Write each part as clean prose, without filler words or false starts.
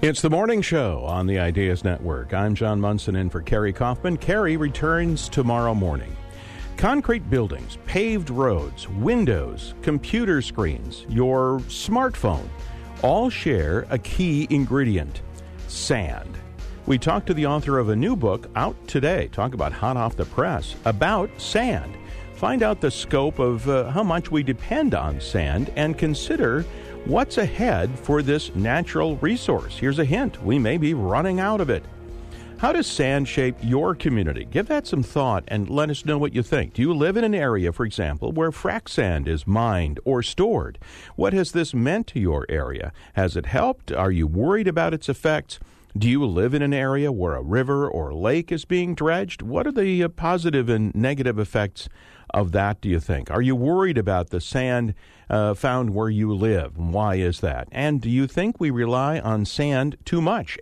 It's the morning show on the Ideas Network. I'm John Munson in for Carrie Kaufman. Carrie returns tomorrow morning. Concrete buildings, paved roads, windows, computer screens, your smartphone all share a key ingredient: sand. We talked to the author of a new book out today, talk about hot off the press, about sand. Find out the scope of how much we depend on sand and consider what's ahead for this natural resource. Here's a hint: we may be running out of it. How does sand shape your community? Give that some thought and let us know what you think. Do you live in an area, for example, where frac sand is mined or stored? What has this meant to your area? Has it helped? Are you worried about its effects? Do you live in an area where a river or lake is being dredged? What are the positive and negative effects of that, do you think? Are you worried about the sand found where you live? Why is that? And do you think we rely on sand too much?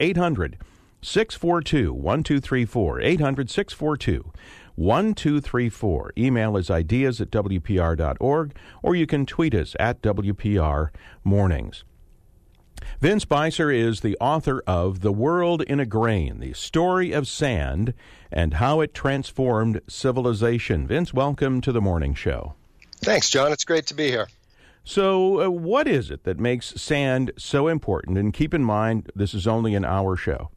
800-642-1234. 800-642-1234. Email is ideas@wpr.org, or you can tweet us at WPR Mornings. Vince Beiser is the author of The World in a Grain, the story of sand and how it transformed civilization. Vince, welcome to the morning show. Thanks, John. It's great to be here. So what is it that makes sand so important? And keep in mind, this is only an hour show.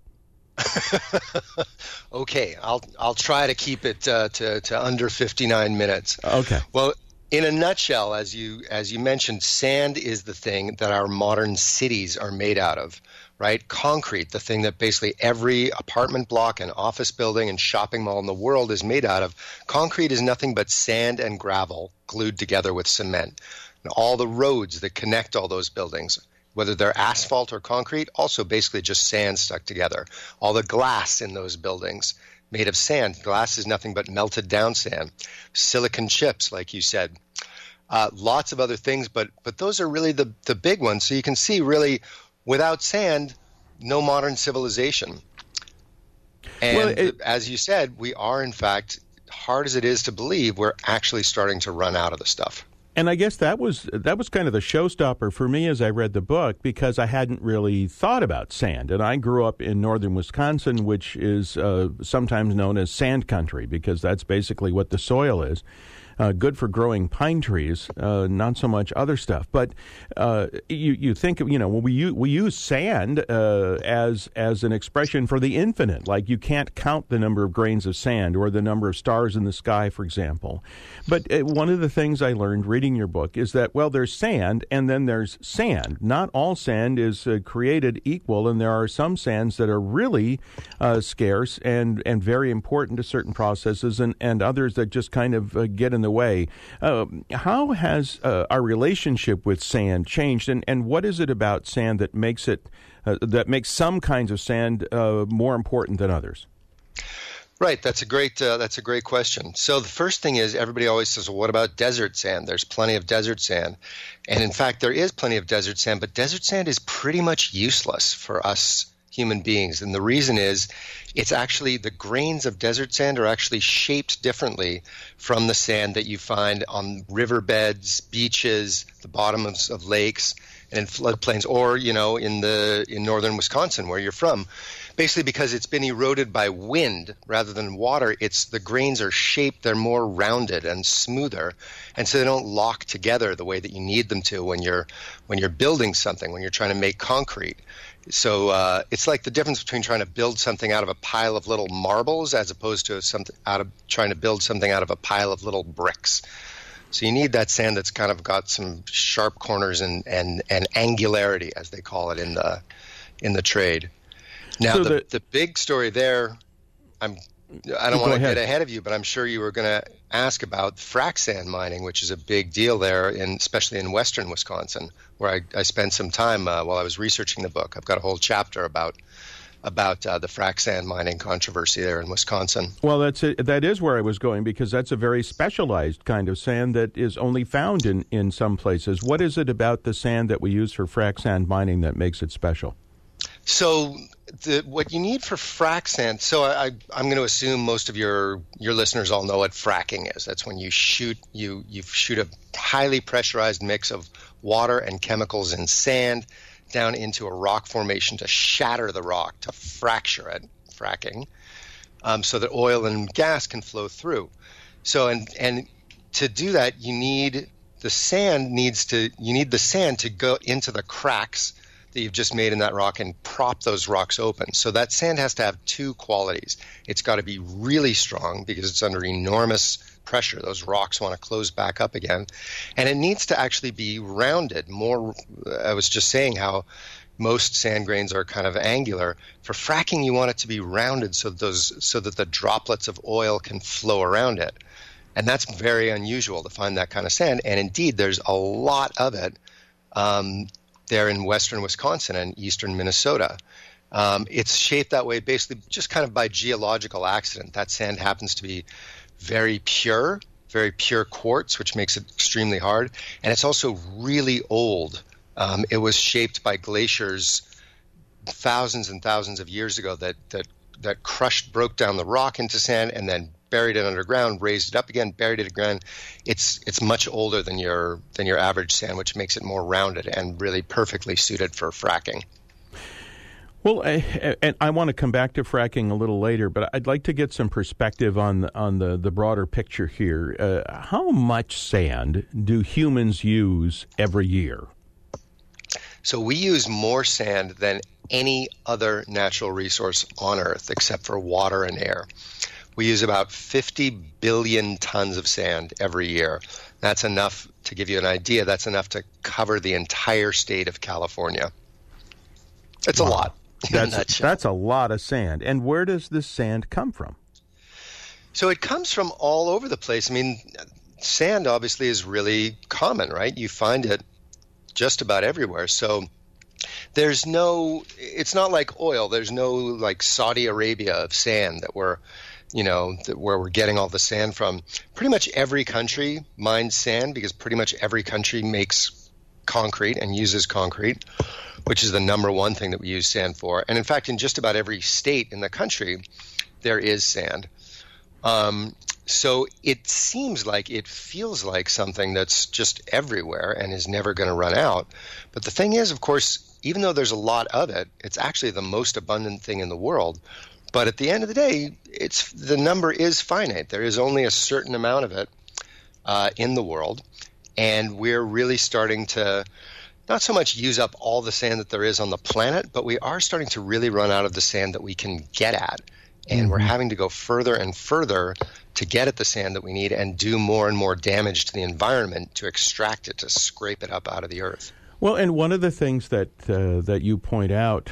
Okay, I'll try to keep it to under 59 minutes. Okay. Well, in a nutshell, as you mentioned, sand is the thing that our modern cities are made out of, right? Concrete, the thing that basically every apartment block and office building and shopping mall in the world is made out of. Concrete is nothing but sand and gravel glued together with cement. And all the roads that connect all those buildings, whether they're asphalt or concrete, also basically just sand stuck together. All the glass in those buildings made of sand. Glass is nothing but melted down sand. Silicon chips, like you said. Lots of other things, but those are really the big ones. So you can see, really, without sand, no modern civilization. And as you said, we are, in fact, hard as it is to believe, we're actually starting to run out of the stuff. And I guess that was kind of the showstopper for me as I read the book, because I hadn't really thought about sand. And I grew up in northern Wisconsin, which is sometimes known as sand country, because that's basically what the soil is. Good for growing pine trees, not so much other stuff. But you think of, well, we use sand as an expression for the infinite. Like, you can't count the number of grains of sand or the number of stars in the sky, for example. But one of the things I learned reading your book is that, well, there's sand and then there's sand. Not all sand is created equal, and there are some sands that are really scarce and very important to certain processes, and others that just kind of get in the way. How has our relationship with sand changed, and what is it about sand that makes some kinds of sand more important than others? Right, that's a great question. So the first thing is, everybody always says, well, what about desert sand? There's plenty of desert sand. And in fact, there is plenty of desert sand, but desert sand is pretty much useless for us human beings. And the reason is, it's actually, the grains of desert sand are actually shaped differently from the sand that you find on riverbeds, beaches, the bottoms of lakes, and in floodplains, or, in northern Wisconsin, where you're from. Basically, because it's been eroded by wind rather than water, the grains are shaped, they're more rounded and smoother, and so they don't lock together the way that you need them to when you're building something, when you're trying to make concrete. So it's like the difference between trying to build something out of a pile of little marbles as opposed to trying to build something out of a pile of little bricks. So you need that sand that's kind of got some sharp corners and angularity, as they call it in the trade. Now, so the big story there, I don't want to get ahead of you, but I'm sure you were going to ask about frac sand mining, which is a big deal there, especially in western Wisconsin, where I spent some time while I was researching the book. I've got a whole chapter about the frac sand mining controversy there in Wisconsin. Well, that is where I was going, because that's a very specialized kind of sand that is only found in some places. What is it about the sand that we use for frac sand mining that makes it special? So what you need for frac sand, so I'm going to assume most of your listeners all know what fracking is. That's when you shoot a highly pressurized mix of water and chemicals in sand down into a rock formation to shatter the rock, to fracture it, fracking, so that oil and gas can flow through. So, and to do that, you need the sand to go into the cracks that you've just made in that rock and prop those rocks open. So that sand has to have two qualities. It's got to be really strong because it's under enormous pressure. Those rocks want to close back up again. And it needs to actually be rounded more. I was just saying how most sand grains are kind of angular. For fracking, you want it to be rounded so that the droplets of oil can flow around it. And that's very unusual to find that kind of sand. And indeed, there's a lot of it there in western Wisconsin and eastern Minnesota. It's shaped that way basically just kind of by geological accident. That sand happens to be very pure quartz, which makes it extremely hard. And it's also really old. It was shaped by glaciers thousands and thousands of years ago that broke down the rock into sand and then buried it underground, raised it up again, buried it again. It's much older than your average sand, which makes it more rounded and really perfectly suited for fracking. Well, and I want to come back to fracking a little later, but I'd like to get some perspective on the broader picture here. How much sand do humans use every year? So we use more sand than any other natural resource on Earth, except for water and air. We use about 50 billion tons of sand every year. That's enough, to give you an idea, that's enough to cover the entire state of California. It's a lot. That's a lot of sand. And where does this sand come from? So it comes from all over the place. I mean, sand obviously is really common, right? You find it just about everywhere. So it's not like oil. There's no like Saudi Arabia of sand that where we're getting all the sand from. Pretty much every country mines sand because pretty much every country makes concrete and uses concrete, which is the number one thing that we use sand for. And in fact, in just about every state in the country, there is sand. So it feels like something that's just everywhere and is never going to run out. But the thing is, of course, even though there's a lot of it, it's actually the most abundant thing in the world. But at the end of the day, the number is finite. There is only a certain amount of it in the world. And we're really starting to not so much use up all the sand that there is on the planet, but we are starting to really run out of the sand that we can get at. And we're having to go further and further to get at the sand that we need and do more and more damage to the environment to extract it, to scrape it up out of the earth. Well, and one of the things that you point out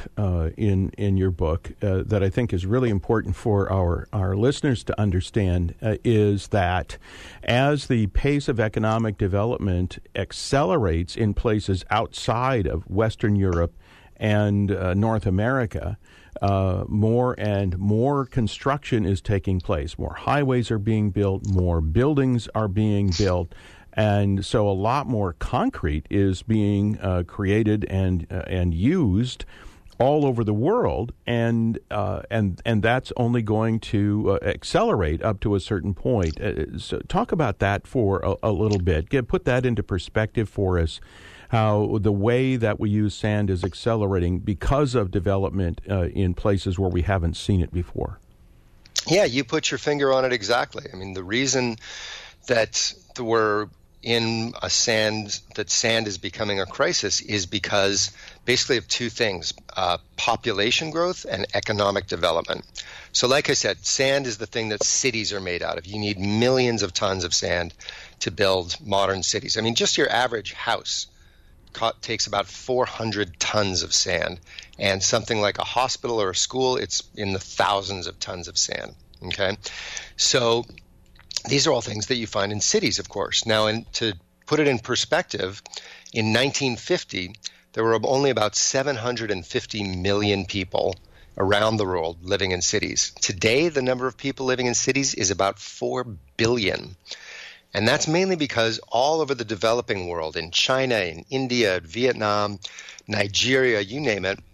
in your book that I think is really important for our listeners to understand is that as the pace of economic development accelerates in places outside of Western Europe and North America, more and more construction is taking place. More highways are being built, more buildings are being built. And so a lot more concrete is being created and used all over the world, and that's only going to accelerate up to a certain point. So talk about that for a little bit. Put that into perspective for us, how the way that we use sand is accelerating because of development in places where we haven't seen it before. Yeah, you put your finger on it exactly. I mean, the reason that we're in sand is becoming a crisis is because basically of two things, population growth and economic development. So like I said, sand is the thing that cities are made out of. You need millions of tons of sand to build modern cities. I mean, just your average house takes about 400 tons of sand, and something like a hospital or a school, it's in the thousands of tons of sand. Okay, so these are all things that you find in cities, of course. Now, to put it in perspective, in 1950, there were only about 750 million people around the world living in cities. Today, the number of people living in cities is about 4 billion. And that's mainly because all over the developing world, in China, in India, Vietnam, Nigeria, you name it,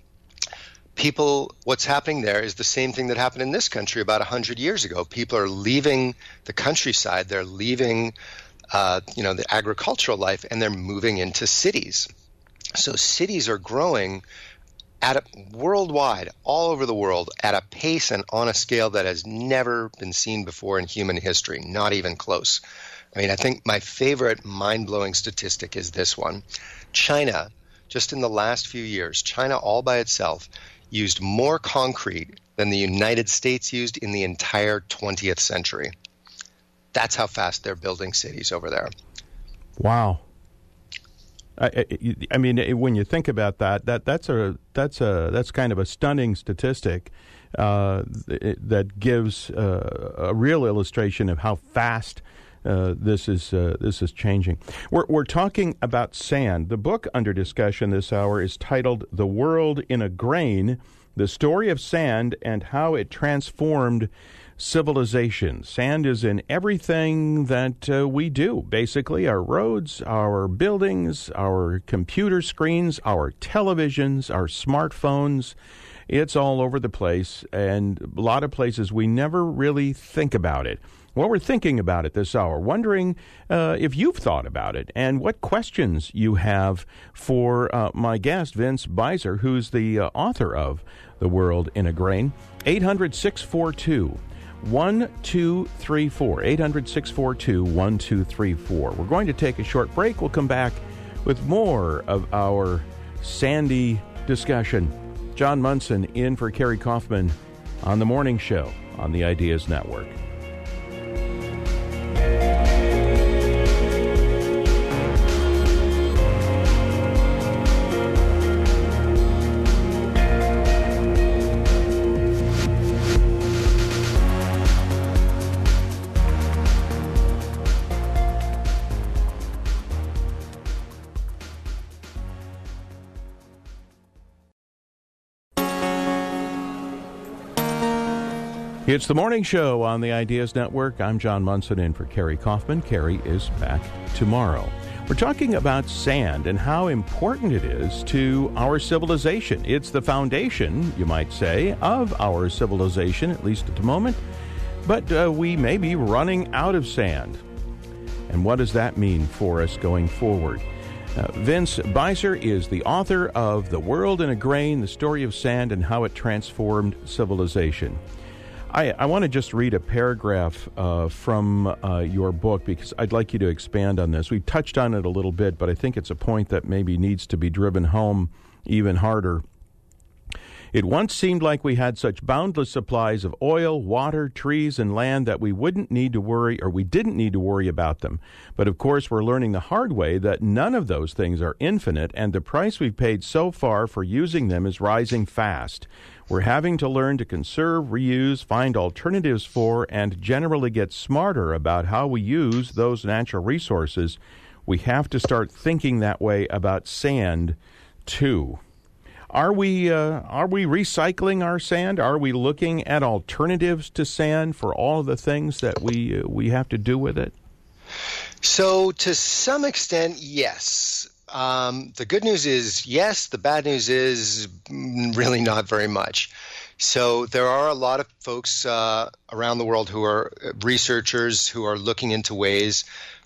what's happening there is the same thing that happened in this country about 100 years ago. People are leaving the countryside, they're leaving the agricultural life, and they're moving into cities. So cities are growing worldwide, all over the world, at a pace and on a scale that has never been seen before in human history, not even close. I mean, I think my favorite mind-blowing statistic is this one. China, just in the last few years, China all by itself used more concrete than the United States used in the entire 20th century. That's how fast they're building cities over there. Wow. I mean, when you think about that's kind of a stunning statistic that gives a real illustration of how fast this is changing. We're talking about sand. The book under discussion this hour is titled "The World in a Grain: The Story of Sand and How It Transformed Civilization." Sand is in everything that we do, basically. Our roads, our buildings, our computer screens, our televisions, our smartphones. It's all over the place, and a lot of places we never really think about it. Well, we're thinking about it this hour, wondering if you've thought about it and what questions you have for my guest, Vince Beiser, who's the author of The World in a Grain. 800-642-1234, 800-642-1234. We're going to take a short break. We'll come back with more of our sandy discussion. John Munson in for Kerry Kaufman on The Morning Show on the Ideas Network. It's The Morning Show on the Ideas Network. I'm John Munson in for Kerry Kaufman. Kerry is back tomorrow. We're talking about sand and how important it is to our civilization. It's the foundation, you might say, of our civilization, at least at the moment. But we may be running out of sand. And what does that mean for us going forward? Vince Beiser is the author of The World in a Grain: The Story of Sand and How It Transformed Civilization. I want to just read a paragraph from your book because I'd like you to expand on this. We've touched on it a little bit, but I think it's a point that maybe needs to be driven home even harder. It once seemed like we had such boundless supplies of oil, water, trees, and land that we didn't need to worry about them. But of course, we're learning the hard way that none of those things are infinite, and the price we've paid so far for using them is rising fast. We're having to learn to conserve, reuse, find alternatives for, and generally get smarter about how we use those natural resources. We have to start thinking that way about sand, too. Are we recycling our sand? Are we looking at alternatives to sand for all of the things that we have to do with it? So to some extent, yes. The good news is yes. The bad news is really not very much. So there are a lot of folks around the world who are researchers who are looking into ways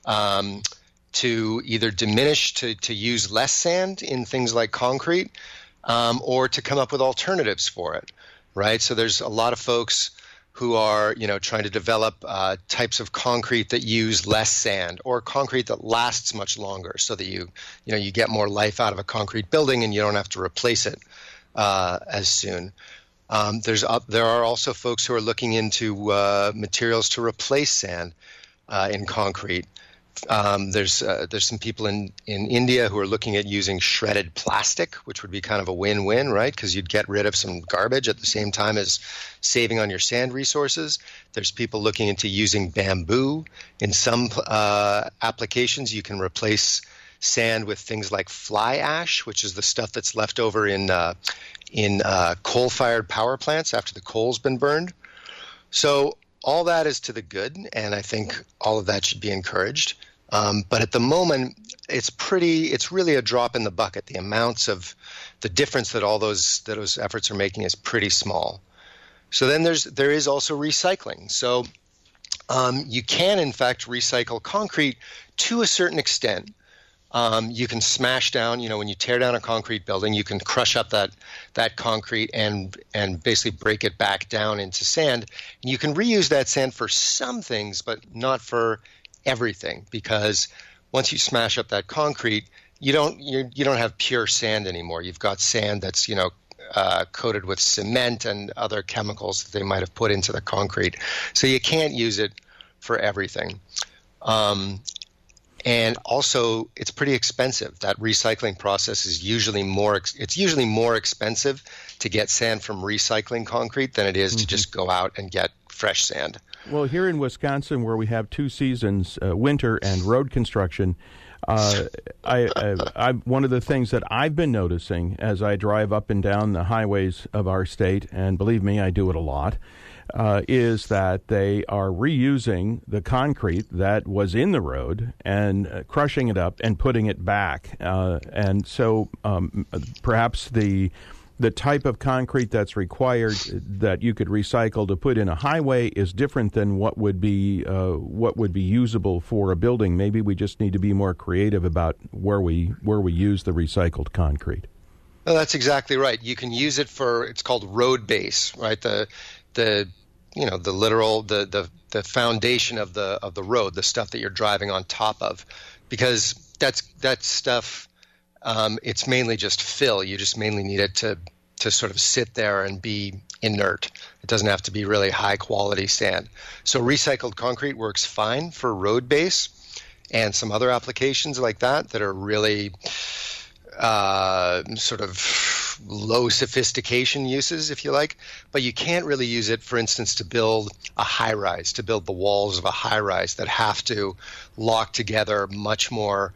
to either diminish, to use less sand in things like concrete, or to come up with alternatives for it, right? So there's a lot of folks who are, trying to develop types of concrete that use less sand, or concrete that lasts much longer, so that you get more life out of a concrete building and you don't have to replace it as soon. There are also folks who are looking into materials to replace sand in concrete. There's some people in India who are looking at using shredded plastic, which would be kind of a win-win, right? Because you'd get rid of some garbage at the same time as saving on your sand resources. There's people looking into using bamboo. In some applications, you can replace sand with things like fly ash, which is the stuff that's left over in coal-fired power plants after the coal's been burned. So all that is to the good, and I think all of that should be encouraged. But at the moment, it's really a drop in the bucket. The amounts of the difference that all those efforts are making is pretty small. So then there is also recycling. So you can in fact recycle concrete to a certain extent. You can smash down, when you tear down a concrete building, you can crush up that concrete and basically break it back down into sand. And you can reuse that sand for some things, but not for everything, because once you smash up that concrete, you don't have pure sand anymore. You've got sand that's coated with cement and other chemicals that they might have put into the concrete. So you can't use it for everything. And also, it's pretty expensive. That recycling process is usually more expensive to get sand from recycling concrete than it is to just go out and get fresh sand. Well, here in Wisconsin, where we have two seasons, winter and road construction, one of the things that I've been noticing as I drive up and down the highways of our state, and believe me, I do it a lot, is that they are reusing the concrete that was in the road and crushing it up and putting it back. And so perhaps the type of concrete that's required that you could recycle to put in a highway is different than what would be usable for a building. Maybe we just need to be more creative about where we use the recycled concrete. Well, that's exactly right. You can use it for, it's called road base, right? The foundation of the road, the stuff that you're driving on top of, because that stuff, it's mainly just fill. You just mainly need it to sort of sit there and be inert. It doesn't have to be really high quality sand. So recycled concrete works fine for road base and some other applications like that are really sort of low sophistication uses, if you like, but you can't really use it, for instance, to build a high rise, to build the walls of a high rise that have to lock together much more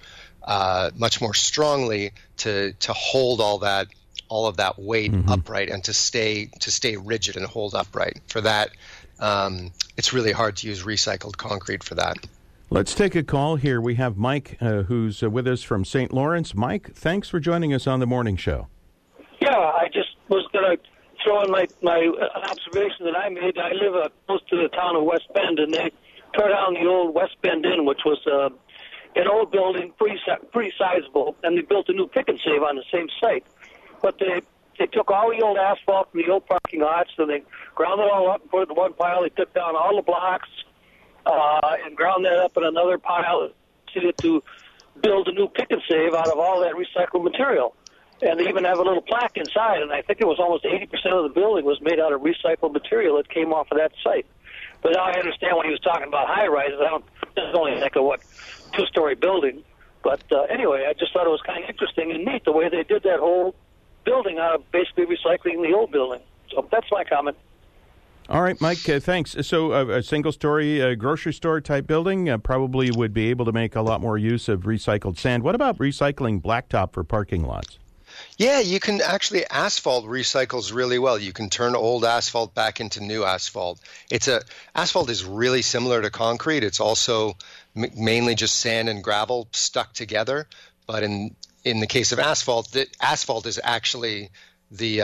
strongly to hold all of that weight upright and to stay rigid and hold upright. For that, it's really hard to use recycled concrete for that. Let's take a call here. We have Mike who's with us from St. Lawrence. Mike, thanks for joining us on the morning show. Yeah, I just was going to throw in my observation that I made. I live close to the town of West Bend, and they tore down the old West Bend Inn, which was an old building, pretty sizable, and they built a new Pick and Save on the same site. But they took all the old asphalt from the old parking lots, and they ground it all up and put it in one pile. They took down all the blocks and ground that up in another pile to build a new Pick and Save out of all that recycled material. And they even have a little plaque inside, and I think it was almost 80% of the building was made out of recycled material that came off of that site. But now I understand when he was talking about high-rises. This is only like a, two-story building. But anyway, I just thought it was kind of interesting and neat the way they did that whole building out of basically recycling the old building. So that's my comment. All right, Mike, thanks. So a single-story grocery store type building probably would be able to make a lot more use of recycled sand. What about recycling blacktop for parking lots? Yeah, you can actually, asphalt recycles really well. You can turn old asphalt back into new asphalt. Asphalt is really similar to concrete. It's also mainly just sand and gravel stuck together. But in the case of asphalt, the asphalt is actually the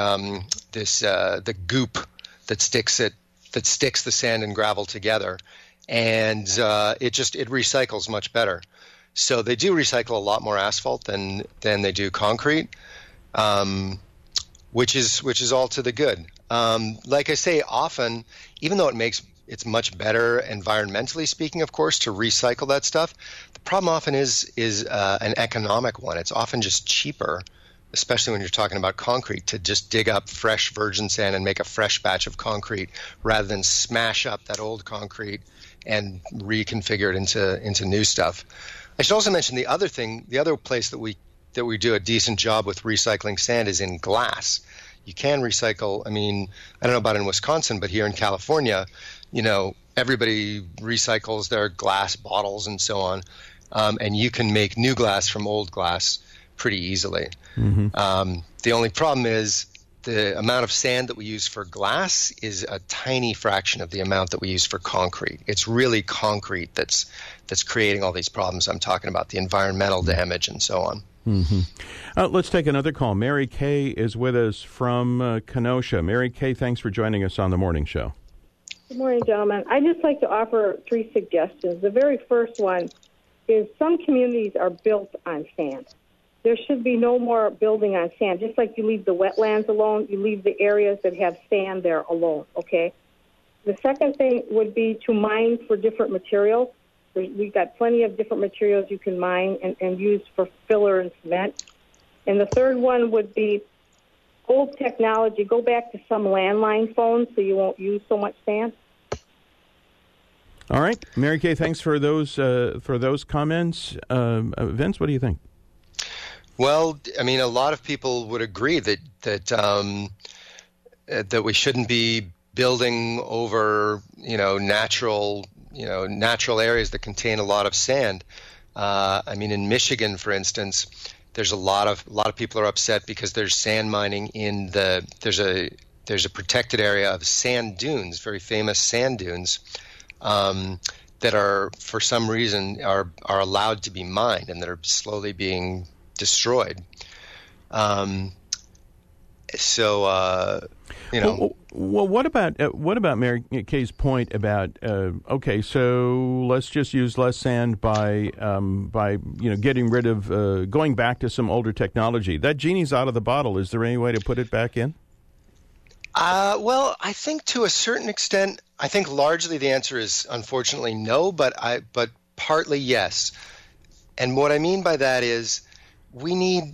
goop that sticks the sand and gravel together, and it recycles much better. So they do recycle a lot more asphalt than they do concrete, which is all to the good. Like I say, often, even though it's much better environmentally speaking, of course, to recycle that stuff, the problem often is an economic one. It's often just cheaper, especially when you're talking about concrete, to just dig up fresh virgin sand and make a fresh batch of concrete rather than smash up that old concrete and reconfigure it into new stuff. I should also mention the other place that we do a decent job with recycling sand is in glass. You can recycle, I don't know about in Wisconsin, but here in California, everybody recycles their glass bottles and so on, and you can make new glass from old glass pretty easily. Mm-hmm. The only problem is the amount of sand that we use for glass is a tiny fraction of the amount that we use for concrete. It's really concrete that's creating all these problems I'm talking about, the environmental damage and so on. Mm-hmm. Let's take another call. Mary Kay is with us from Kenosha. Mary Kay, thanks for joining us on the morning show. Good morning, gentlemen. I'd just like to offer 3 suggestions. The very first one is some communities are built on sand. There should be no more building on sand. Just like you leave the wetlands alone, you leave the areas that have sand there alone, okay? The second thing would be to mine for different materials. We've got plenty of different materials you can mine and use for filler and cement. And the third one would be old technology. Go back to some landline phones so you won't use so much sand. All right. Mary Kay, thanks for those comments. Vince, what do you think? Well, I mean, a lot of people would agree that we shouldn't be building over, natural areas that contain a lot of sand. I mean, in Michigan, for instance, there's a lot of people are upset because there's sand mining there's a protected area of sand dunes, very famous sand dunes, that are for some reason are allowed to be mined and that are slowly being destroyed. Well, what about Mary Kay's point about so let's just use less sand by getting rid of going back to some older technology. That genie's out of the bottle. Is there any way to put it back in? Well, I think to a certain extent, I think largely the answer is unfortunately no, but partly yes. And what I mean by that is we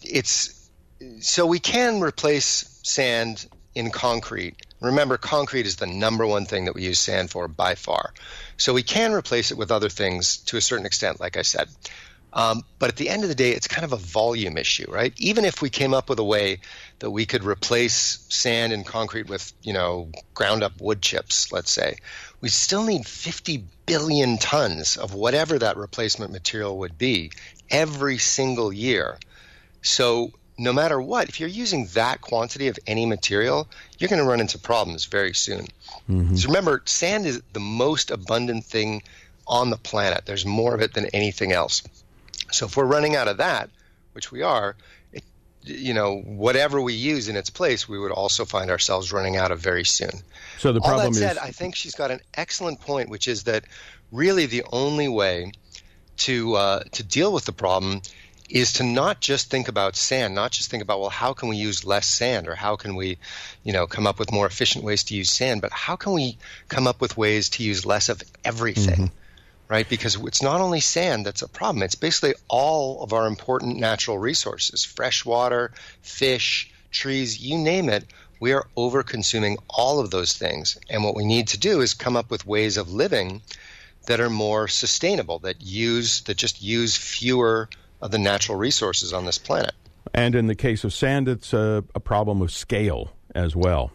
can replace sand in concrete. Remember, concrete is the number one thing that we use sand for by far. So we can replace it with other things to a certain extent, like I said. But at the end of the day, it's kind of a volume issue, right? Even if we came up with a way that we could replace sand and concrete with, ground up wood chips, let's say, we still need 50 billion tons of whatever that replacement material would be every single year. So no matter what, if you're using that quantity of any material, you're going to run into problems very soon. Mm-hmm. So remember, sand is the most abundant thing on the planet. There's more of it than anything else. So if we're running out of that, which we are, whatever we use in its place, we would also find ourselves running out of very soon. So the problem is... All that said, I think she's got an excellent point, which is that really the only way to deal with the problem is to not just think about sand, not just think about, well, how can we use less sand, or how can we, come up with more efficient ways to use sand, but how can we come up with ways to use less of everything, right? Because it's not only sand that's a problem. It's basically all of our important natural resources, fresh water, fish, trees, you name it. We are over-consuming all of those things. And what we need to do is come up with ways of living that are more sustainable, that just use fewer of the natural resources on this planet. And in the case of sand, it's a problem of scale as well.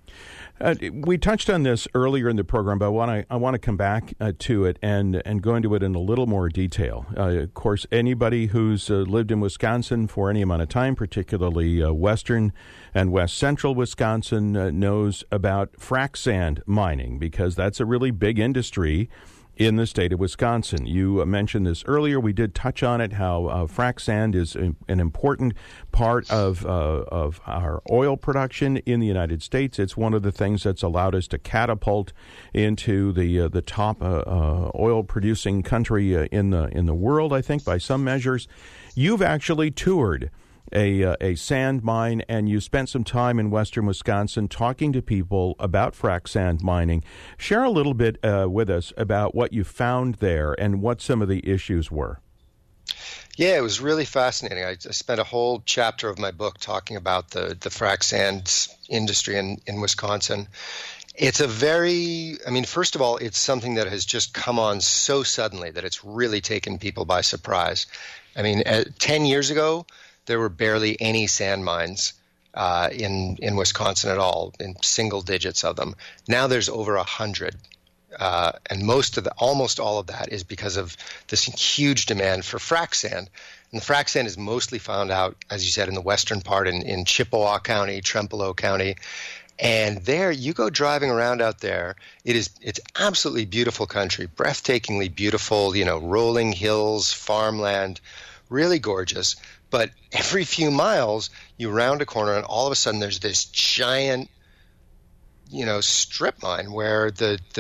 We touched on this earlier in the program, but I want to come back to it and go into it in a little more detail. Of course, anybody who's lived in Wisconsin for any amount of time, particularly western and west central Wisconsin, knows about frac sand mining, because that's a really big industry in the state of Wisconsin. You mentioned this earlier. We did touch on it, how frac sand is an important part of our oil production in the United States. It's one of the things that's allowed us to catapult into the top oil-producing country in the world, I think, by some measures. You've actually toured a sand mine, and you spent some time in western Wisconsin talking to people about frac sand mining. Share a little bit with us about what you found there and what some of the issues were. Yeah, it was really fascinating. I spent a whole chapter of my book talking about the frac sand industry in Wisconsin. It's first of all, it's something that has just come on so suddenly that it's really taken people by surprise. 10 years ago, there were barely any sand mines in Wisconsin at all, in single digits of them. Now there's over 100, and almost all of that is because of this huge demand for frac sand. And the frac sand is mostly found out, as you said, in the western part, in Chippewa County, Trempealeau County. And there, you go driving around out there, it's absolutely beautiful country, breathtakingly beautiful, rolling hills, farmland, really gorgeous. But every few miles, you round a corner, and all of a sudden there's this giant, strip mine where the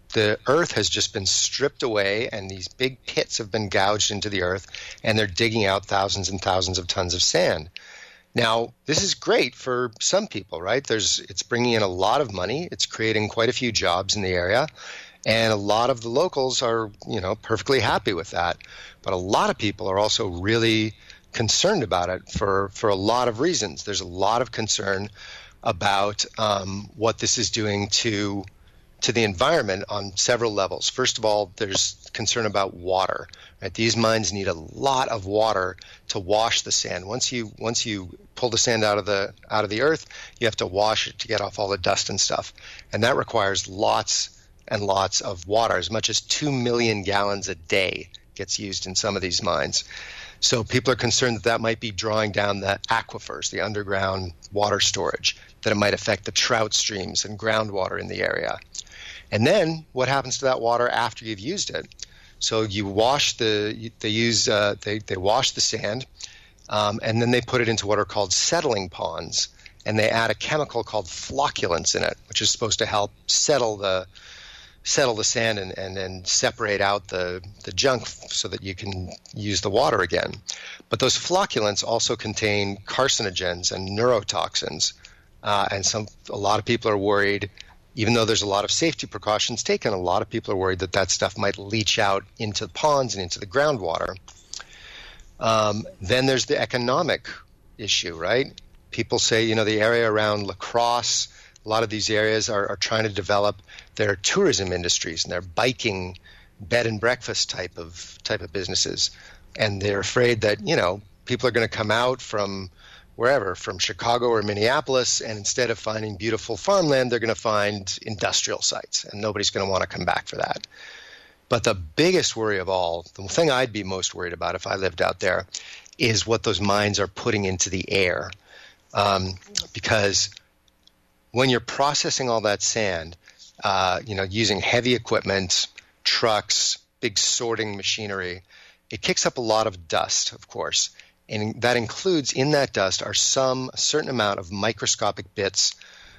the earth has just been stripped away, and these big pits have been gouged into the earth, and they're digging out thousands and thousands of tons of sand. Now, this is great for some people, right? It's bringing in a lot of money. It's creating quite a few jobs in the area, and a lot of the locals are, perfectly happy with that. But a lot of people are also really concerned about it for a lot of reasons. There's a lot of concern about what this is doing to the environment on several levels. First of all, there's concern about water. Right? These mines need a lot of water to wash the sand. Once you pull the sand out of the earth, you have to wash it to get off all the dust and stuff, and that requires lots and lots of water. As much as 2 million gallons a day gets used in some of these mines. So people are concerned that might be drawing down the aquifers, the underground water storage, that it might affect the trout streams and groundwater in the area. And then what happens to that water after you've used it? So you wash they wash the sand, and then they put it into what are called settling ponds, and they add a chemical called flocculants in it, which is supposed to help settle the sand and then separate out the junk so that you can use the water again. But those flocculants also contain carcinogens and neurotoxins, and a lot of people are worried. Even though there's a lot of safety precautions taken, a lot of people are worried that stuff might leach out into the ponds and into the groundwater. Then there's the economic issue, right? People say, the area around La Crosse, a lot of these areas are trying to develop their tourism industries and their biking bed and breakfast type of businesses. And they're afraid that, people are going to come out from wherever, from Chicago or Minneapolis, and instead of finding beautiful farmland, they're going to find industrial sites, and nobody's going to want to come back for that. But the biggest worry of all, the thing I'd be most worried about if I lived out there, is what those mines are putting into the air. Because when you're processing all that sand, using heavy equipment, trucks, big sorting machinery, it kicks up a lot of dust, of course. And that includes, in that dust, are a certain amount of microscopic bits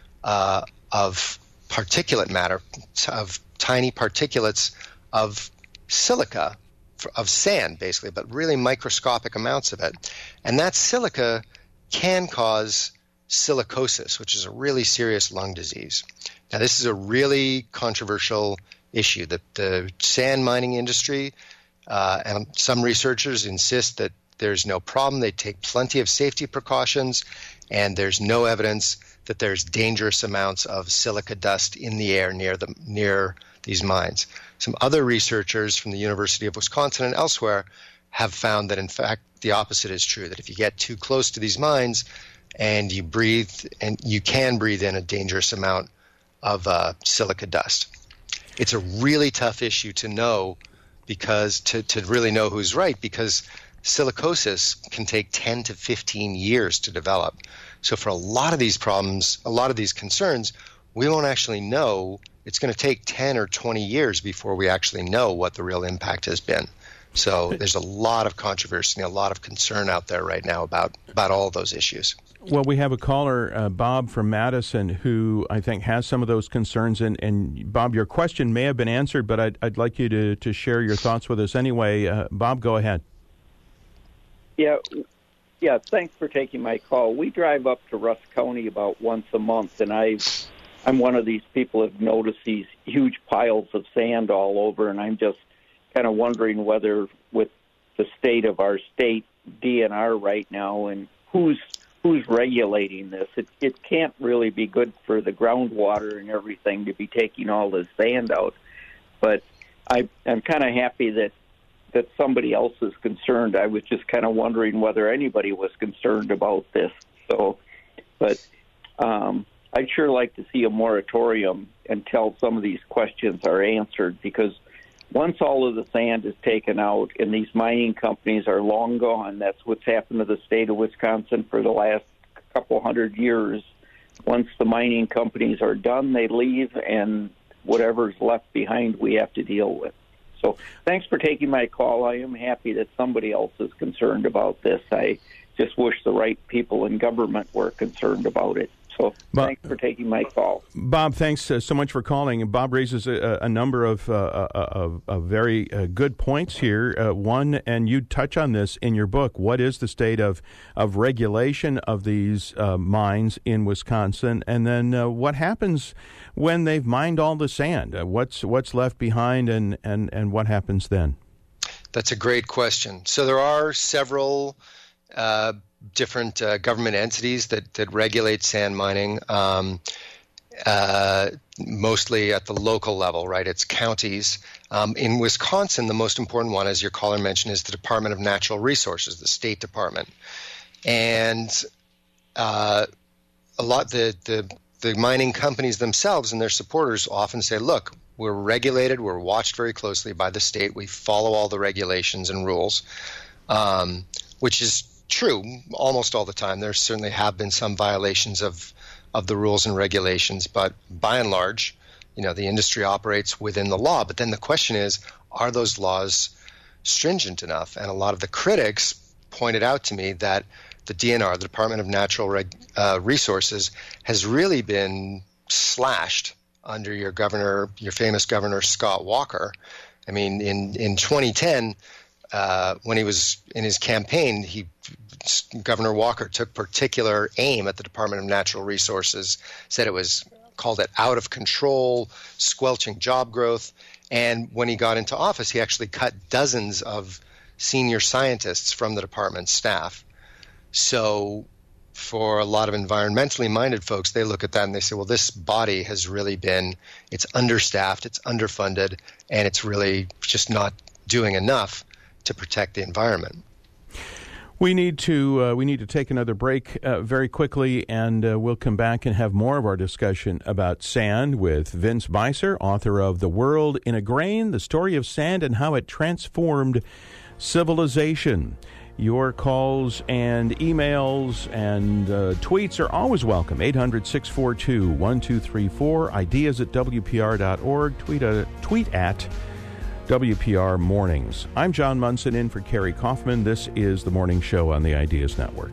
of particulate matter, of tiny particulates of silica, of sand, basically, but really microscopic amounts of it. And that silica can cause silicosis, which is a really serious lung disease. Now, this is a really controversial issue. The sand mining industry and some researchers insist that there's no problem. They take plenty of safety precautions, and there's no evidence that there's dangerous amounts of silica dust in the air near these mines. Some other researchers from the University of Wisconsin and elsewhere have found that, in fact, the opposite is true, that if you get too close to these mines and you breathe, and you can breathe in a dangerous amount of silica dust. It's a really tough issue to know, because to really know who's right, because silicosis can take 10 to 15 years to develop. So for a lot of these problems, a lot of these concerns, we won't actually know. It's going to take 10 or 20 years before we actually know what the real impact has been. So there's a lot of controversy and a lot of concern out there right now about all those issues. Well, we have a caller, Bob from Madison, who I think has some of those concerns. And Bob, your question may have been answered, but I'd like you to share your thoughts with us anyway. Bob, go ahead. Yeah. Thanks for taking my call. We drive up to Rusk County about once a month, and I'm one of these people who've noticed these huge piles of sand all over, and I'm just kind of wondering whether, with the state of our state DNR right now, and who's regulating this, it can't really be good for the groundwater and everything to be taking all this sand out. But I'm kind of happy that somebody else is concerned. I was just kind of wondering whether anybody was concerned about this. So, but I'd sure like to see a moratorium until some of these questions are answered, because once all of the sand is taken out and these mining companies are long gone, that's what's happened to the state of Wisconsin for the last couple hundred years. Once the mining companies are done, they leave, and whatever's left behind we have to deal with. So thanks for taking my call. I am happy that somebody else is concerned about this. I just wish the right people in government were concerned about it. So thanks for taking my call. Bob, thanks so much for calling. Bob raises a number of very good points here. One, and you touch on this in your book, what is the state of regulation of these mines in Wisconsin? And then what happens when they've mined all the sand? What's left behind and what happens then? That's a great question. So there are several different government entities that regulate sand mining, mostly at the local level, right? It's counties. In Wisconsin, the most important one, as your caller mentioned, is the Department of Natural Resources, the State Department. And the mining companies themselves and their supporters often say, look, we're regulated, we're watched very closely by the state, we follow all the regulations and rules, which is true almost all the time. There certainly have been some violations of the rules and regulations, but by and large, the industry operates within the law. But then the question is, are those laws stringent enough? And a lot of the critics pointed out to me that the DNR, the Department of Natural Resources, has really been slashed under your famous governor, Scott Walker. I mean, in 2010, when he was in his campaign, Governor Walker took particular aim at the Department of Natural Resources, called it out of control, squelching job growth. And when he got into office, he actually cut dozens of senior scientists from the department's staff. So for a lot of environmentally minded folks, they look at that and they say, well, this body has really it's understaffed, it's underfunded, and it's really just not doing enough to protect the environment. We need to take another break very quickly, and we'll come back and have more of our discussion about sand with Vince Beiser, author of The World in a Grain, The Story of Sand and How It Transformed Civilization. Your calls and emails and tweets are always welcome. 800-642-1234, ideas at WPR.org, tweet at WPR Mornings. I'm John Munson in for Kerry Kaufman. This is The Morning Show on the Ideas Network.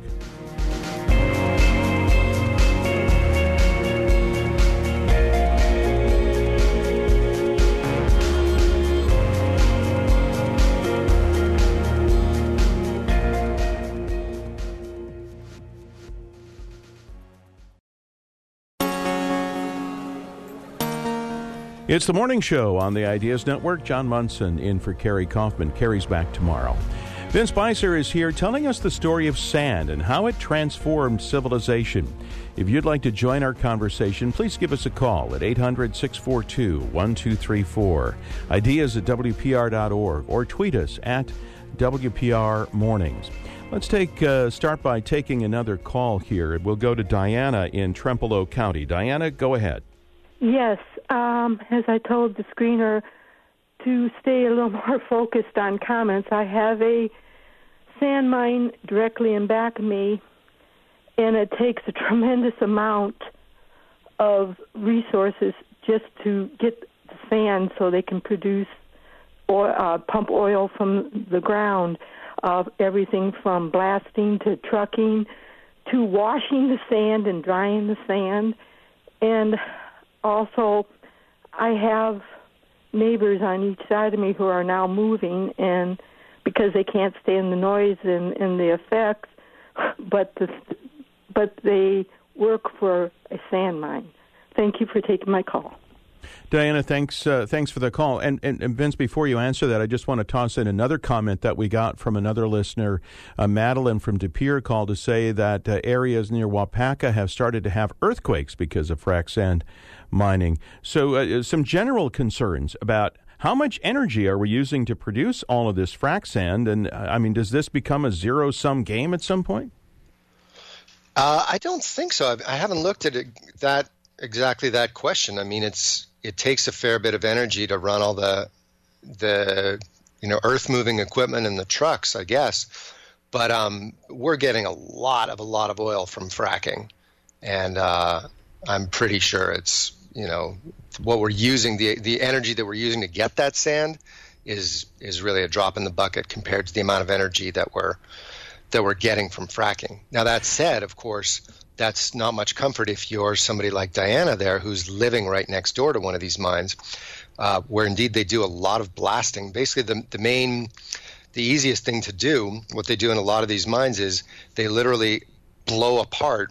It's The Morning Show on the Ideas Network. John Munson in for Kerry Kaufman. Kerry's back tomorrow. Vince Beiser is here telling us the story of sand and how it transformed civilization. If you'd like to join our conversation, please give us a call at 800-642-1234, ideas at WPR.org, or tweet us at WPR Mornings. Let's start by taking another call here. We'll go to Diana in Trempealeau County. Diana, go ahead. Yes, as I told the screener to stay a little more focused on comments, I have a sand mine directly in back of me, and it takes a tremendous amount of resources just to get the sand so they can produce or pump oil from the ground, everything from blasting to trucking to washing the sand and drying the sand. And also, I have neighbors on each side of me who are now moving, and because they can't stand the noise and the effects, but they work for a sand mine. Thank you for taking my call. Diana, thanks for the call. And Vince, before you answer that, I just want to toss in another comment that we got from another listener. Madeline from De Pere called to say that areas near Wapaka have started to have earthquakes because of frac sand mining. So some general concerns about how much energy are we using to produce all of this frac sand? And, does this become a zero-sum game at some point? I don't think so. I haven't looked at exactly that question. I mean, it takes a fair bit of energy to run all the earth-moving equipment and the trucks, I guess. But we're getting a lot of oil from fracking, and I'm pretty sure it's what we're using, the energy that we're using to get that sand is really a drop in the bucket compared to the amount of energy that we're getting from fracking. Now, that said, of course, that's not much comfort if you're somebody like Diana there who's living right next door to one of these mines, where indeed they do a lot of blasting. Basically, the easiest thing to do, what they do in a lot of these mines is they literally blow apart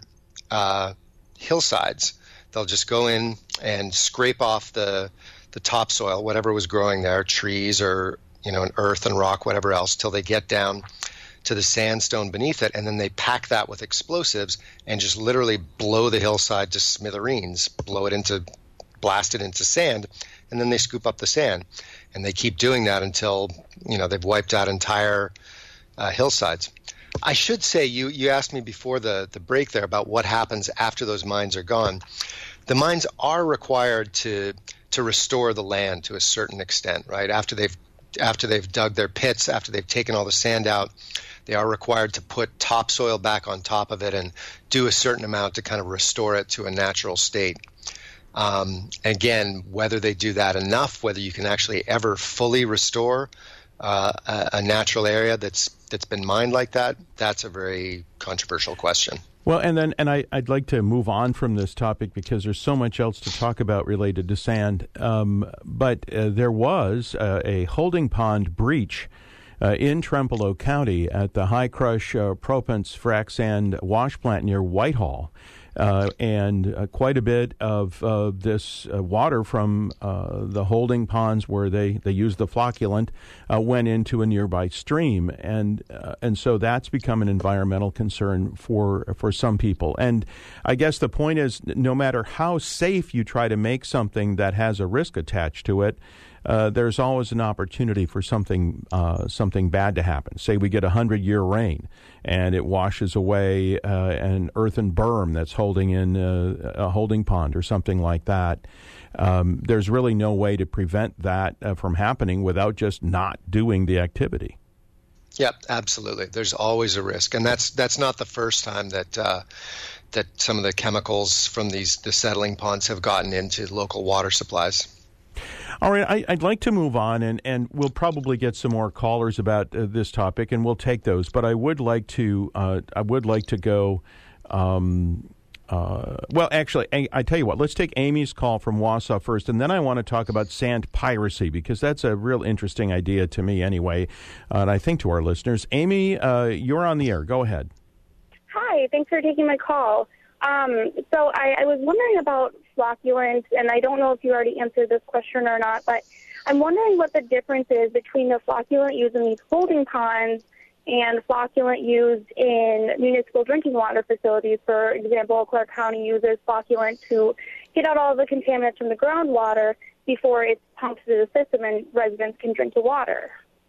hillsides. They'll just go in and scrape off the topsoil, whatever was growing there, trees or an earth and rock, whatever else, till they get down to the sandstone beneath it, and then they pack that with explosives and just literally blow the hillside to smithereens, blast it into sand, and then they scoop up the sand. And they keep doing that until they've wiped out entire hillsides. I should say, you asked me before the break there about what happens after those mines are gone. The mines are required to restore the land to a certain extent, right? After they've dug their pits, after they've taken all the sand out, they are required to put topsoil back on top of it and do a certain amount to kind of restore it to a natural state. Again, whether they do that enough, whether you can actually ever fully restore a natural area that's been mined like that, that's a very controversial question. Well, I'd like to move on from this topic because there's so much else to talk about related to sand. But there was a holding pond breach in Trempealeau County at the High Crush Propance frac sand wash plant near Whitehall. And quite a bit of this water from the holding ponds where they use the flocculant went into a nearby stream, and so that's become an environmental concern for some people. And I guess the point is, no matter how safe you try to make something that has a risk attached to it, there's always an opportunity for something bad to happen. Say we get 100-year rain and it washes away an earthen berm that's holding in a holding pond or something like that. There's really no way to prevent that from happening without just not doing the activity. Yep, absolutely. There's always a risk, and that's not the first time that some of the chemicals from the settling ponds have gotten into local water supplies. All right, I'd like to move on, and we'll probably get some more callers about this topic, and we'll take those. But I would like to go. Well, actually, I tell you what. Let's take Amy's call from Wausau first, and then I want to talk about sand piracy because that's a real interesting idea to me, anyway, and I think to our listeners. Amy, you're on the air. Go ahead. Hi, thanks for taking my call. So I was wondering about flocculant, and I don't know if you already answered this question or not, but I'm wondering what the difference is between the flocculant used in these holding ponds and flocculant used in municipal drinking water facilities. For example, Clark County uses flocculant to get out all the contaminants from the groundwater before it's pumped through the system and residents can drink the water.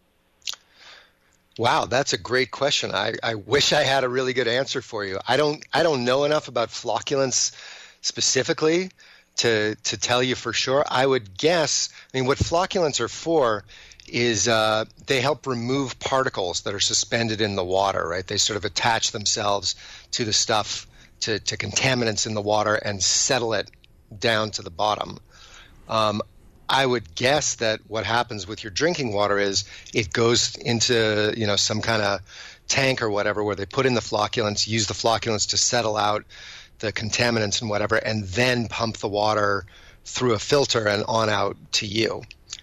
Wow, that's a great question. I wish I had a really good answer for you. I don't know enough about flocculants specifically to tell you for sure. I would guess, what flocculants are for is they help remove particles that are suspended in the water, right? They sort of attach themselves to the stuff, to contaminants in the water and settle it down to the bottom. I would guess that what happens with your drinking water is it goes into, some kind of tank or whatever where they put in the flocculants, use the flocculants to settle out the contaminants and whatever, and then pump the water through a filter and on out to you.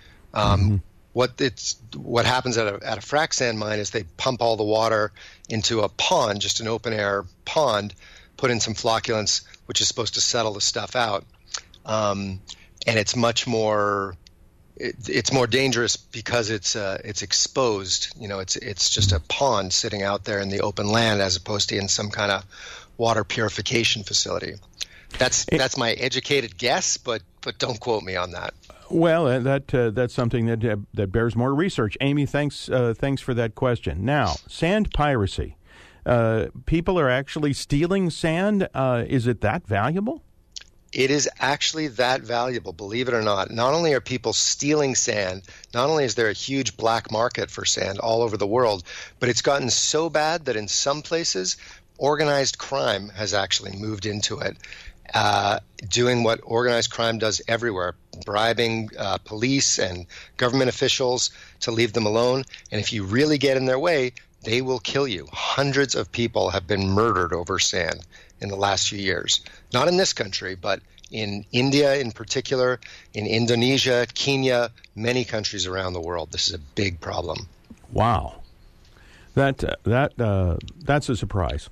What happens at a frac sand mine is they pump all the water into a pond, just an open air pond, put in some flocculants, which is supposed to settle the stuff out. And it's much more, it's more dangerous because it's exposed. It's just a pond sitting out there in the open land as opposed to in some kind of water purification facility. That's my educated guess, but don't quote me on that. Well, that's something that bears more research. Amy, thanks for that question. Now, sand piracy. People are actually stealing sand. Is it that valuable? It is actually that valuable, believe it or not. Not only are people stealing sand, not only is there a huge black market for sand all over the world, but it's gotten so bad that in some places, organized crime has actually moved into it, doing what organized crime does everywhere, bribing police and government officials to leave them alone. And if you really get in their way, they will kill you. Hundreds of people have been murdered over sand in the last few years. Not in this country, but in India in particular, in Indonesia, Kenya, many countries around the world. This is a big problem. Wow. That's a surprise.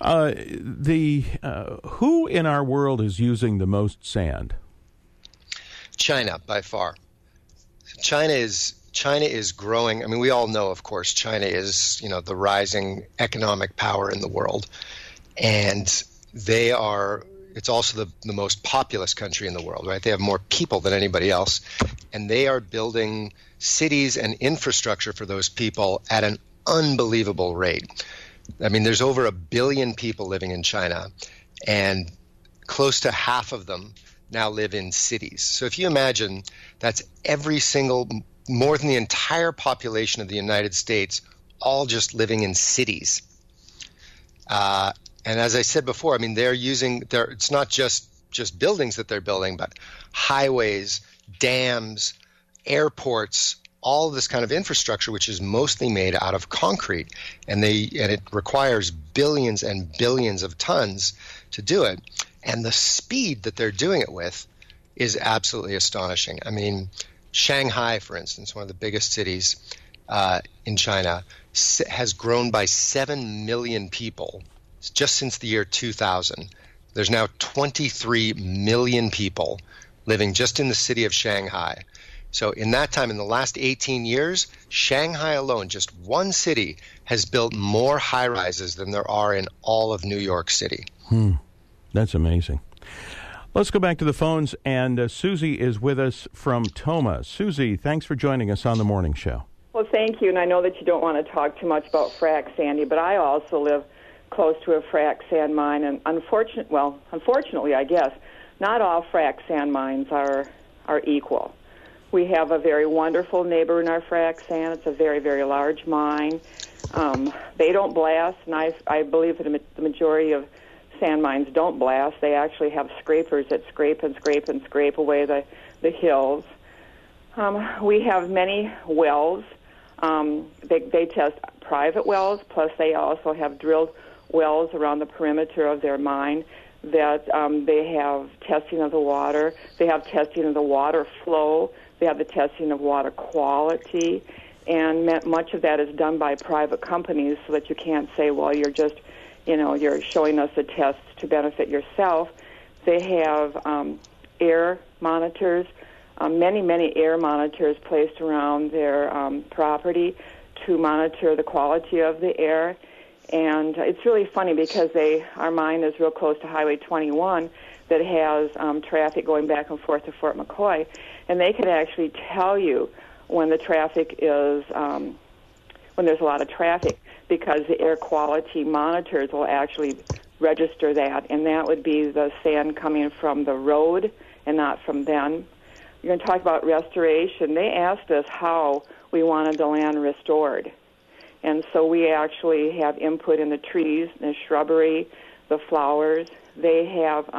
Who in our world is using the most sand? China, by far. China is growing. I mean, we all know, of course, China is, the rising economic power in the world. And it's also the most populous country in the world, right? They have more people than anybody else. And they are building cities and infrastructure for those people at an unbelievable rate. I mean, there's over 1 billion people living in China, and close to half of them now live in cities. So if you imagine, that's more than the entire population of the United States, all just living in cities. And as I said before, I mean, it's not just buildings that they're building, but highways, dams, airports, all of this kind of infrastructure, which is mostly made out of concrete, and it requires billions and billions of tons to do it. And the speed that they're doing it with is absolutely astonishing. I mean, Shanghai, for instance, one of the biggest cities in China, has grown by 7 million people just since the year 2000. There's now 23 million people living just in the city of Shanghai. So in that time, in the last 18 years, Shanghai alone, just one city, has built more high-rises than there are in all of New York City. That's amazing. Let's go back to the phones, and Susie is with us from Toma. Susie, thanks for joining us on the morning show. Well, thank you, and I know that you don't want to talk too much about frac sandy, but I also live close to a frac sand mine, and unfortunately, I guess, not all frac sand mines are equal. We have a very wonderful neighbor in our frac sand. It's a very, very large mine. They don't blast, and I believe that the majority of sand mines don't blast. They actually have scrapers that scrape and scrape and scrape away the hills. We have many wells. They test private wells, plus they also have drilled wells around the perimeter of their mine that they have testing of the water. They have testing of the water flow. They have the testing of water quality, and much of that is done by private companies, so that you can't say, well, you're just, you're showing us a test to benefit yourself. They have air monitors, many air monitors placed around their property to monitor the quality of the air. And it's really funny because our mine is real close to Highway 21 that has traffic going back and forth to Fort McCoy. And they can actually tell you when the traffic is, when there's a lot of traffic, because the air quality monitors will actually register that. And that would be the sand coming from the road and not from them. You're going to talk about restoration. They asked us how we wanted the land restored. And so we actually have input in the trees, the shrubbery, the flowers. They have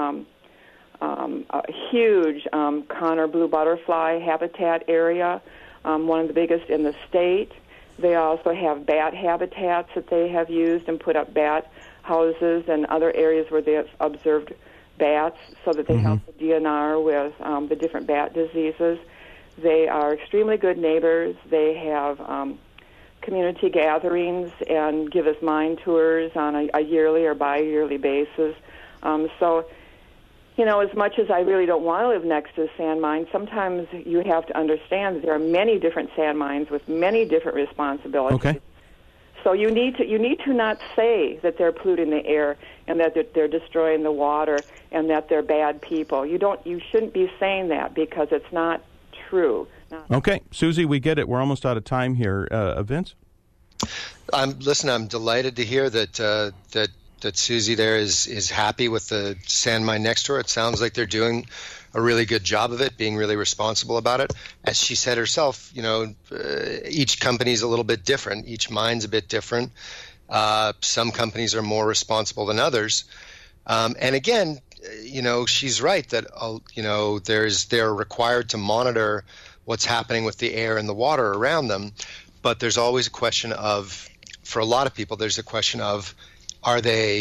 a huge Conner blue butterfly habitat area, one of the biggest in the state. They also have bat habitats that they have used and put up bat houses and other areas where they have observed bats so that they help the DNR with the different bat diseases. They are extremely good neighbors. They have community gatherings and give us mine tours on a yearly or bi-yearly basis. So, as much as I really don't want to live next to a sand mine, sometimes you have to understand that there are many different sand mines with many different responsibilities. Okay. So you need to not say that they're polluting the air and that they're destroying the water and that they're bad people. You shouldn't be saying that because it's not true. Okay, Susie, we get it. We're almost out of time here. Vince? I'm delighted to hear that Susie there is happy with the sand mine next to her. It sounds like they're doing a really good job of it, being really responsible about it. As she said herself, each company's a little bit different. Each mine's a bit different. Some companies are more responsible than others. And again, she's right that, they're required to monitor what's happening with the air and the water around them. But there's always a question of, for a lot of people, there's a question of, are they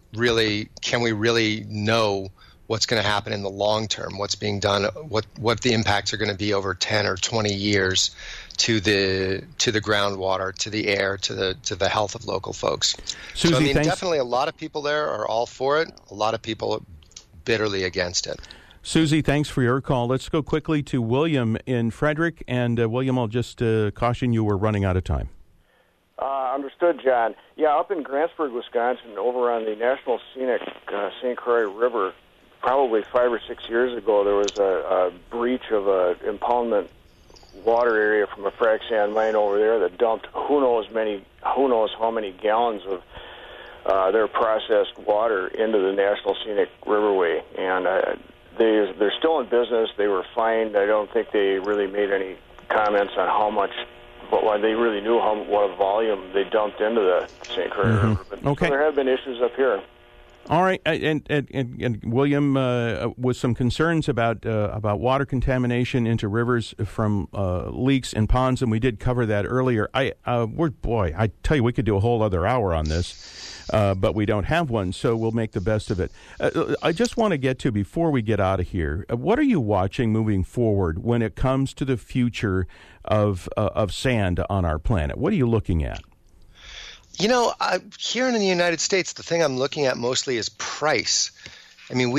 can we really know what's going to happen in the long term, what's being done, what the impacts are going to be over 10 or 20 years to the groundwater, to the air, to the health of local folks. Susie, so I mean, thanks. Definitely a lot of people there are all for it. A lot of people are bitterly against it. Susie, thanks for your call. Let's go quickly to William in Frederick. And William, I'll just caution you, we're running out of time. Understood, John. Yeah, up in Grantsburg, Wisconsin, over on the National Scenic St. Croix River, probably 5 or 6 years ago, there was a breach of a impoundment water area from a frac sand mine over there that dumped who knows how many gallons of their processed water into the National Scenic Riverway. And they're still in business. They were fined. I don't think they really made any comments on how much, but they really knew what volume they dumped into the St. Croix River. But Okay. So there have been issues up here. All right, and William, with some concerns about water contamination into rivers from leaks and ponds, and we did cover that earlier. I tell you, we could do a whole other hour on this, but we don't have one, so we'll make the best of it. I just want to get to, before we get out of here, what are you watching moving forward when it comes to the future of sand on our planet? What are you looking at? You know, here in the United States, the thing I'm looking at mostly is price. I mean,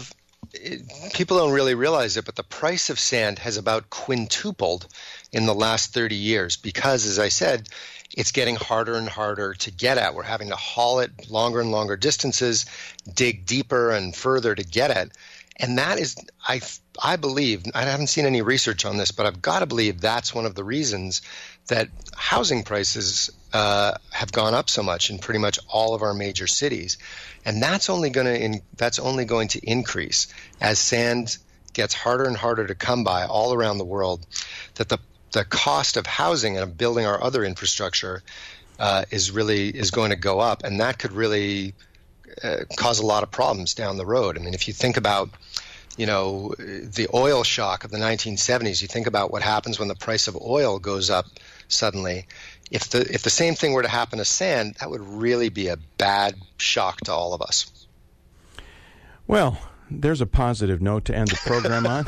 people don't really realize it, but the price of sand has about quintupled in the last 30 years because, as I said, it's getting harder and harder to get at. We're having to haul it longer and longer distances, dig deeper and further to get at. And that is, I believe, I haven't seen any research on this, but I've got to believe that's one of the reasons that housing prices have gone up so much in pretty much all of our major cities. And that's only going to increase as sand gets harder and harder to come by all around the world, that the cost of housing and of building our other infrastructure is going to go up, and that could really cause a lot of problems down the road. I mean, if you think about the oil shock of the 1970s, you think about what happens when the price of oil goes up suddenly. If the same thing were to happen to sand, that would really be a bad shock to all of us. Well, there's a positive note to end the program on.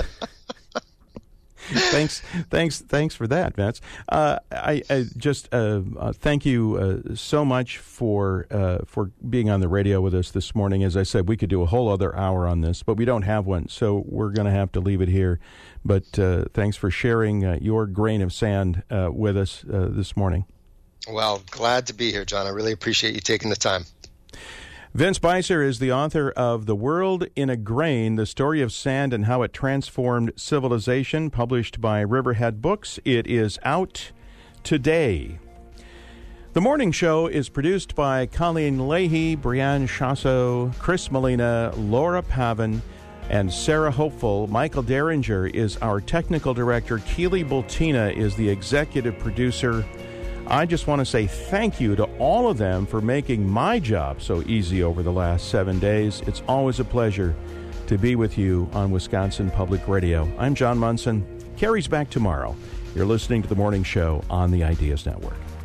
Thanks for that, Vince. I just thank you so much for being on the radio with us this morning. As I said, we could do a whole other hour on this, but we don't have one, so we're going to have to leave it here. But thanks for sharing your grain of sand with us this morning. Well, glad to be here, John. I really appreciate you taking the time. Vince Beiser is the author of The World in a Grain, The Story of Sand and How It Transformed Civilization, published by Riverhead Books. It is out today. The morning show is produced by Colleen Leahy, Brianne Chasso, Chris Molina, Laura Pavin, and Sarah Hopeful. Michael Derringer is our technical director. Keely Bultina is the executive producer. I just want to say thank you to all of them for making my job so easy over the last 7 days. It's always a pleasure to be with you on Wisconsin Public Radio. I'm John Munson. Carrie's back tomorrow. You're listening to The Morning Show on the Ideas Network.